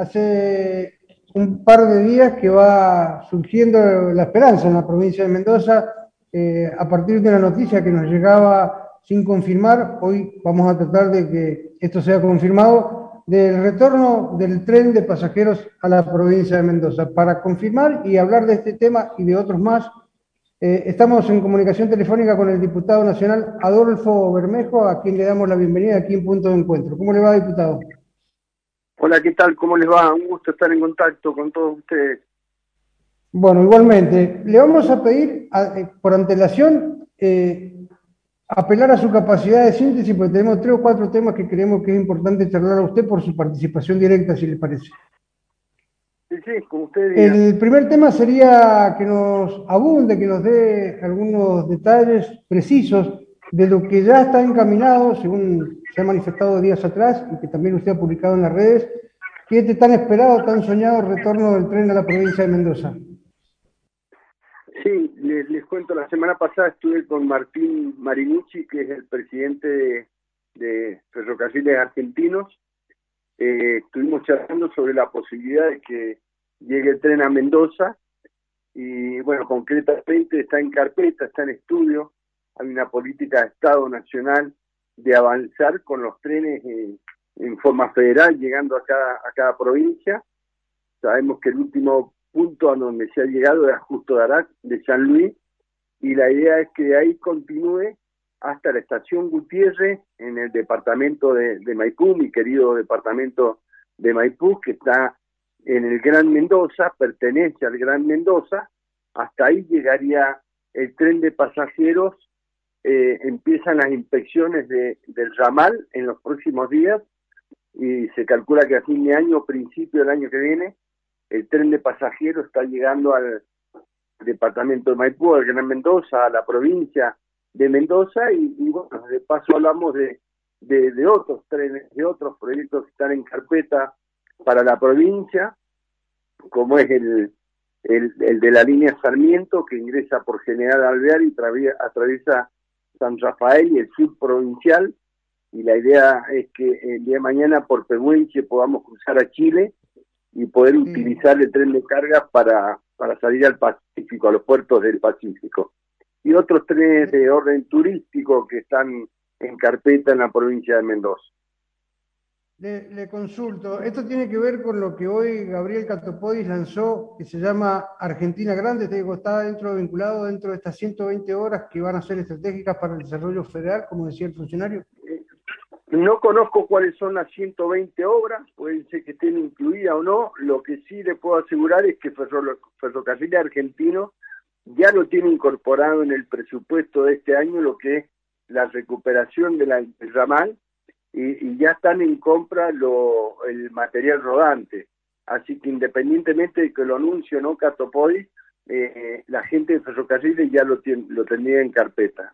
Hace un par de días que va surgiendo la esperanza en la provincia de Mendoza, a partir de una noticia que nos llegaba sin confirmar. Hoy vamos a tratar de que esto sea confirmado, del retorno del tren de pasajeros a la provincia de Mendoza. Para confirmar y hablar de este tema y de otros más, estamos en comunicación telefónica con el diputado nacional Adolfo Bermejo, a quien le damos la bienvenida aquí en Punto de Encuentro. ¿Cómo le va, diputado? Hola, ¿qué tal? ¿Cómo les va? Un gusto estar en contacto con todos ustedes. Bueno, igualmente, le vamos a pedir por antelación apelar a su capacidad de síntesis, porque tenemos 3 o 4 temas que creemos que es importante charlar a usted por su participación directa, si le parece. Sí, sí, como ustedes digan. El primer tema sería que nos abunde, que nos dé algunos detalles precisos de lo que ya está encaminado, según se ha manifestado días atrás y que también usted ha publicado en las redes, que este tan esperado, tan soñado retorno del tren a la provincia de Mendoza. Sí, les cuento, la semana pasada estuve con Martín Marinucci, que es el presidente de Ferrocarriles Argentinos. Estuvimos charlando sobre la posibilidad de que llegue el tren a Mendoza y, bueno, concretamente está en carpeta, está en estudio. Hay una política de Estado nacional de avanzar con los trenes en forma federal, llegando a cada provincia. Sabemos que el último punto a donde se ha llegado es a Justo de Arac, de San Luis, y la idea es que de ahí continúe hasta la estación Gutiérrez, en el departamento de Maipú, mi querido departamento de Maipú, que está en el Gran Mendoza, pertenece al Gran Mendoza. Hasta ahí llegaría el tren de pasajeros. Empiezan las inspecciones del ramal en los próximos días, y se calcula que a fin de año, principio del año que viene, el tren de pasajeros está llegando al departamento de Maipú, al Gran Mendoza, a la provincia de Mendoza, y bueno, de paso hablamos de otros trenes, de otros proyectos que están en carpeta para la provincia, como es el de la línea Sarmiento, que ingresa por General Alvear y atraviesa San Rafael y el sur provincial, y la idea es que el día de mañana por Pehuenche podamos cruzar a Chile y poder utilizar el tren de carga para salir al Pacífico, a los puertos del Pacífico. Y otros trenes de orden turístico que están en carpeta en la provincia de Mendoza. Le consulto, esto tiene que ver con lo que hoy Gabriel Catopodis lanzó, que se llama Argentina Grande. Te digo, está vinculado dentro de estas 120 horas que van a ser estratégicas para el desarrollo federal, como decía el funcionario. No conozco cuáles son las 120 obras, puede ser que estén incluidas o no. Lo que sí le puedo asegurar es que Ferrocarril Argentino ya lo tiene incorporado en el presupuesto de este año, lo que es la recuperación del ramal, y ya están en compra el material rodante. Así que independientemente de que lo anuncie o no Catopodis, la gente de Ferrocarriles ya lo tendría en carpeta.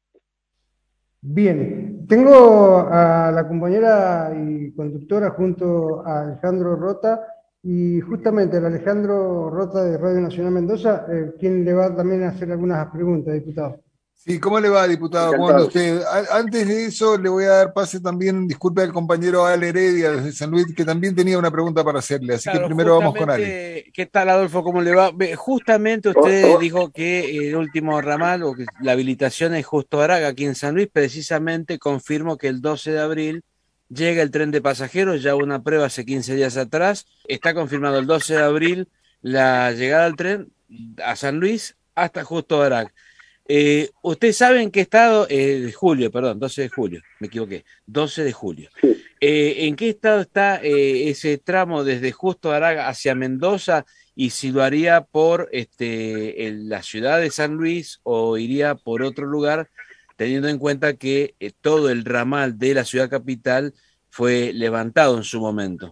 Bien, tengo a la compañera y conductora junto a Alejandro Rota, y justamente el Alejandro Rota de Radio Nacional Mendoza, quien le va también a hacer algunas preguntas, diputado. Sí, ¿cómo le va, diputado? ¿Cómo anda Encantado. usted? Antes de eso, le voy a dar pase también, disculpe al compañero Ale Heredia desde San Luis, que también tenía una pregunta para hacerle, así que Claro, primero vamos con Ale. justamente, ¿qué tal, Adolfo? ¿Cómo le va? Justamente usted dijo que el último ramal o que la habilitación es Justo Araga aquí en San Luis. Precisamente confirmo que el 12 de abril llega el tren de pasajeros, ya hubo una prueba hace 15 días atrás. Está confirmado el 12 de abril la llegada del tren a San Luis hasta Justo Araga. ¿Usted sabe en qué estado? De julio, perdón, 12 de julio, me equivoqué, 12 de julio. Sí. ¿En qué estado está ese tramo desde Justo Araga hacia Mendoza, y si lo haría por la ciudad de San Luis o iría por otro lugar, teniendo en cuenta que todo el ramal de la ciudad capital fue levantado en su momento?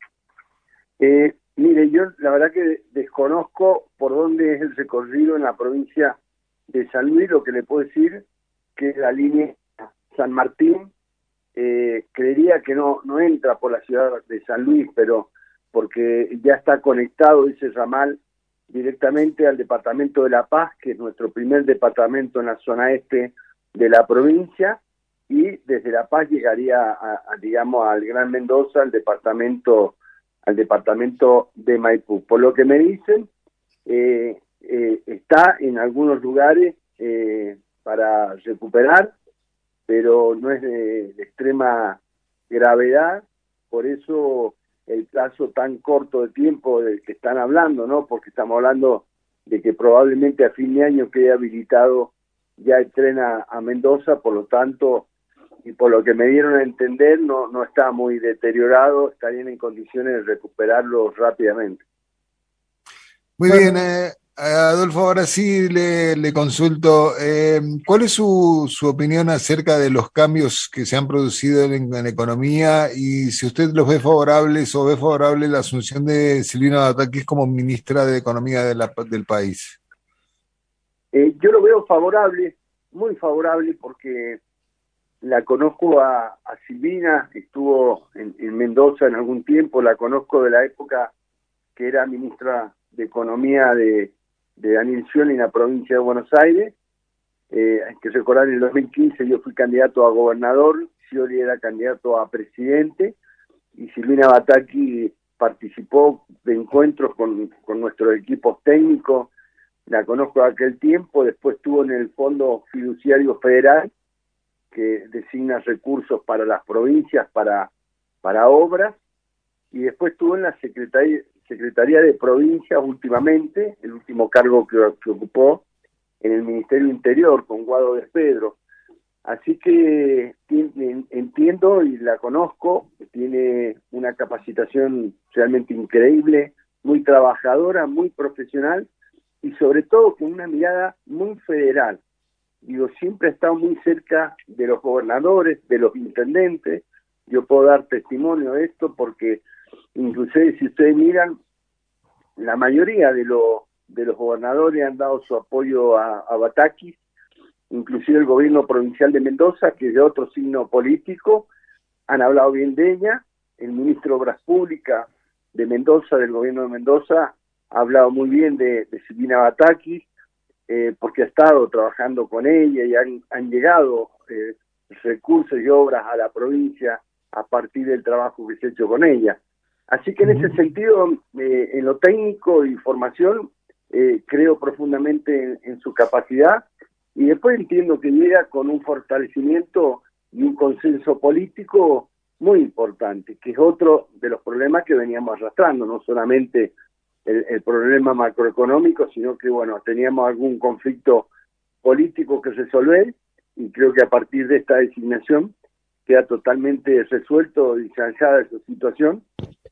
Mire, yo la verdad que desconozco por dónde es el recorrido en la provincia de San Luis. Lo que le puedo decir que la línea San Martín creería que no entra por la ciudad de San Luis, pero porque ya está conectado ese ramal directamente al departamento de La Paz, que es nuestro primer departamento en la zona este de la provincia, y desde La Paz llegaría digamos al Gran Mendoza, al departamento al departamento de Maipú. Por lo que me dicen, está en algunos lugares para recuperar, pero no es de extrema gravedad, por eso el plazo tan corto de tiempo del que están hablando, ¿no? Porque estamos hablando de que probablemente a fin de año quede habilitado ya el tren a Mendoza, por lo tanto, y por lo que me dieron a entender, no está muy deteriorado, estarían en condiciones de recuperarlo rápidamente. Muy bien, Adolfo, ahora sí le consulto, ¿cuál es su opinión acerca de los cambios que se han producido en la economía y si usted los ve favorables o ve favorable la asunción de Silvina Batakis como ministra de Economía del país? Yo lo veo favorable, muy favorable, porque la conozco a Silvina, estuvo en Mendoza en algún tiempo, la conozco de la época que era ministra de Economía de Daniel Scioli en la provincia de Buenos Aires. Hay que recordar, en el 2015 yo fui candidato a gobernador, Scioli era candidato a presidente, y Silvina Batakis participó de encuentros con nuestros equipos técnicos. La conozco de aquel tiempo, después estuvo en el Fondo Fiduciario Federal, que designa recursos para las provincias, para obras, y después estuvo en la Secretaría de Provincias últimamente, el último cargo que ocupó en el Ministerio Interior con Guado de Pedro. Así que entiendo y la conozco, tiene una capacitación realmente increíble, muy trabajadora, muy profesional y sobre todo con una mirada muy federal. Digo, siempre ha estado muy cerca de los gobernadores, de los intendentes. Yo puedo dar testimonio de esto porque inclusive si ustedes miran, la mayoría de los gobernadores han dado su apoyo a Batakis, inclusive el gobierno provincial de Mendoza, que es de otro signo político, han hablado bien de ella. El ministro de Obras Públicas de Mendoza, del gobierno de Mendoza, ha hablado muy bien de Silvina Batakis, porque ha estado trabajando con ella y han llegado recursos y obras a la provincia a partir del trabajo que se ha hecho con ella. Así que en ese sentido, en lo técnico y formación, creo profundamente en su capacidad, y después entiendo que llega con un fortalecimiento y un consenso político muy importante, que es otro de los problemas que veníamos arrastrando, no solamente el problema macroeconómico, sino que, bueno, teníamos algún conflicto político que resolver, y creo que a partir de esta designación queda totalmente resuelto y zanjada esa situación.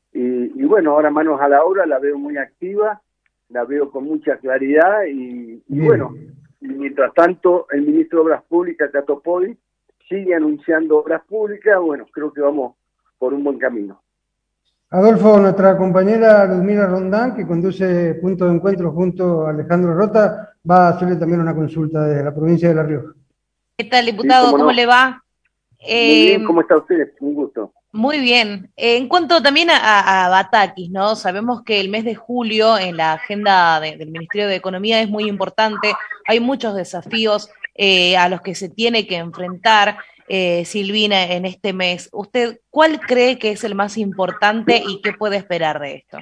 Y bueno, ahora manos a la obra, la veo muy activa, la veo con mucha claridad y bueno, y mientras tanto el ministro de Obras Públicas, Tato Podi, sigue anunciando obras públicas. Bueno, creo que vamos por un buen camino. Adolfo, nuestra compañera Ludmila Rondán, que conduce Punto de Encuentro junto a Alejandro Rota, va a hacerle también una consulta desde la provincia de La Rioja. ¿Qué tal, diputado? Sí, ¿Cómo le va? Muy bien, ¿cómo está usted? Un gusto. Muy bien. En cuanto también a Batakis, ¿no? Sabemos que el mes de julio en la agenda del Ministerio de Economía es muy importante. Hay muchos desafíos a los que se tiene que enfrentar Silvina en este mes. ¿Usted cuál cree que es el más importante y qué puede esperar de esto?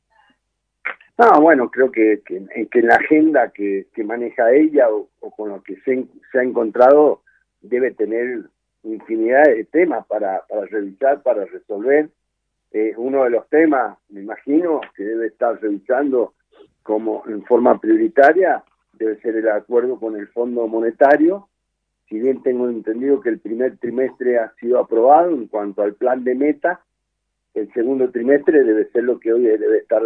Bueno, creo que en la agenda que maneja ella o con lo que se ha encontrado debe tener infinidad de temas para revisar, para resolver. Uno de los temas, me imagino, que debe estar revisando como en forma prioritaria debe ser el acuerdo con el Fondo Monetario. Si bien tengo entendido que el primer trimestre ha sido aprobado en cuanto al plan de meta, el segundo trimestre debe ser lo que hoy debe estar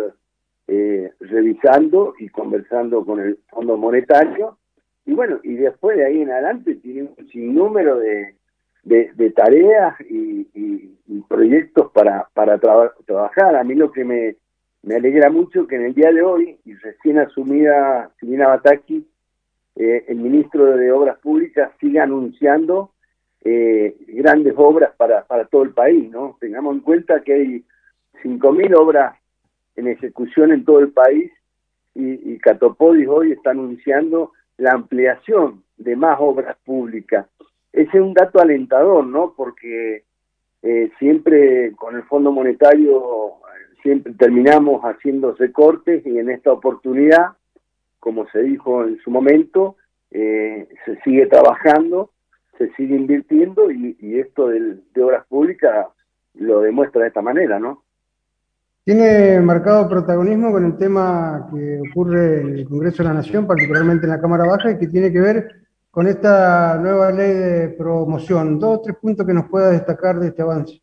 revisando y conversando con el Fondo Monetario. Y bueno, y después de ahí en adelante tiene un sinnúmero de tareas y proyectos para trabajar. A mí lo que me alegra mucho que en el día de hoy, y recién asumida Silvina Batakis, el ministro de Obras Públicas siga anunciando grandes obras para todo el país, ¿no? Tengamos en cuenta que hay 5.000 obras en ejecución en todo el país, y Catopodis hoy está anunciando la ampliación de más obras públicas. Ese es un dato alentador, ¿no? Porque siempre con el Fondo Monetario siempre terminamos haciendo recortes y en esta oportunidad, como se dijo en su momento, se sigue trabajando, se sigue invirtiendo y esto de obras públicas lo demuestra de esta manera, ¿no? Tiene marcado protagonismo con el tema que ocurre en el Congreso de la Nación, particularmente en la Cámara Baja, y que tiene que ver con esta nueva ley de promoción. 2 o 3 puntos que nos pueda destacar de este avance.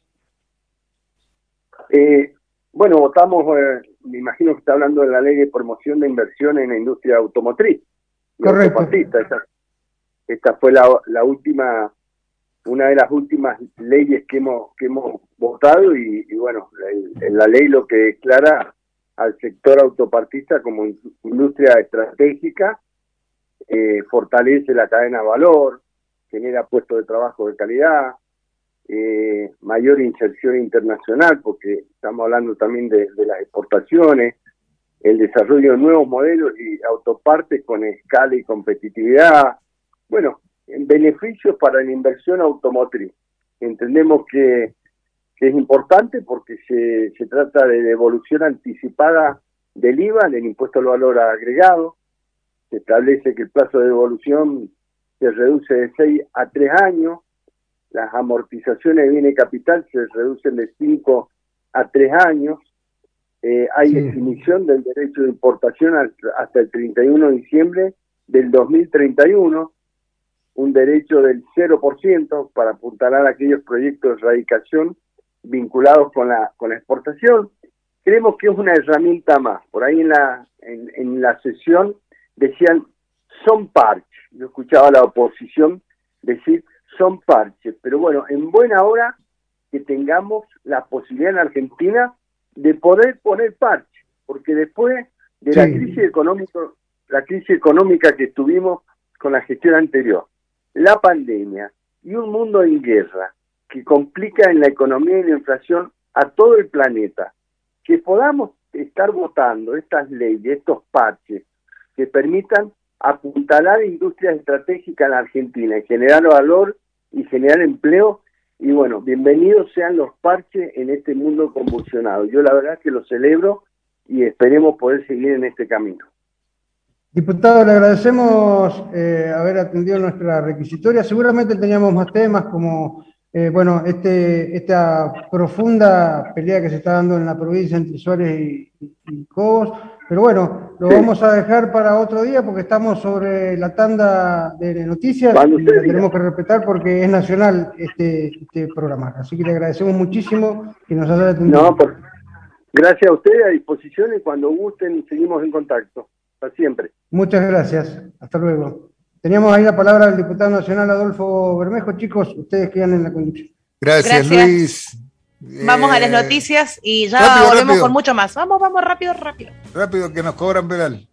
Bueno, votamos, me imagino que está hablando de la ley de promoción de inversión en la industria automotriz. Correcto. Esta fue la última, una de las últimas leyes que hemos votado y bueno, la ley lo que declara al sector autopartista como industria estratégica, fortalece la cadena de valor, genera puestos de trabajo de calidad, mayor inserción internacional, porque estamos hablando también de las exportaciones, el desarrollo de nuevos modelos y autopartes con escala y competitividad. Bueno, en beneficios para la inversión automotriz. Entendemos que es importante porque se trata de devolución anticipada del IVA, del impuesto al valor agregado. Se establece que el plazo de devolución se reduce de 6 a 3 años. Las amortizaciones de bienes capital se reducen de 5 a 3 años. Hay definición del derecho de importación hasta el 31 de diciembre del 2031, un derecho del 0% para apuntalar aquellos proyectos de erradicación vinculados con la exportación. Creemos que es una herramienta más. Por ahí en la sesión decían, son parches. Yo escuchaba a la oposición decir, son parches, pero bueno, en buena hora que tengamos la posibilidad en Argentina de poder poner parches, porque después de la crisis económica que tuvimos con la gestión anterior, la pandemia y un mundo en guerra que complica en la economía y la inflación a todo el planeta, que podamos estar votando estas leyes, estos parches que permitan apuntalar industrias estratégicas en la Argentina y generar valor y generar empleo. Y bueno, bienvenidos sean los parches en este mundo convulsionado. Yo la verdad que lo celebro y esperemos poder seguir en este camino. Diputado, le agradecemos haber atendido nuestra requisitoria. Seguramente teníamos más temas como, bueno, esta profunda pelea que se está dando en la provincia entre Suárez y Cobos, pero bueno, lo vamos a dejar para otro día porque estamos sobre la tanda de noticias y la tenemos que respetar porque es nacional este programa. Así que le agradecemos muchísimo que nos haya atendido. Gracias a ustedes, a disposición, y cuando gusten seguimos en contacto. Para siempre. Muchas gracias. Hasta luego. Teníamos ahí la palabra del diputado nacional Adolfo Bermejo. Chicos, ustedes quedan en la conducción. Gracias. Luis. Vamos a las noticias y ya volvemos con mucho más. Vamos, rápido. Rápido, que nos cobran penal.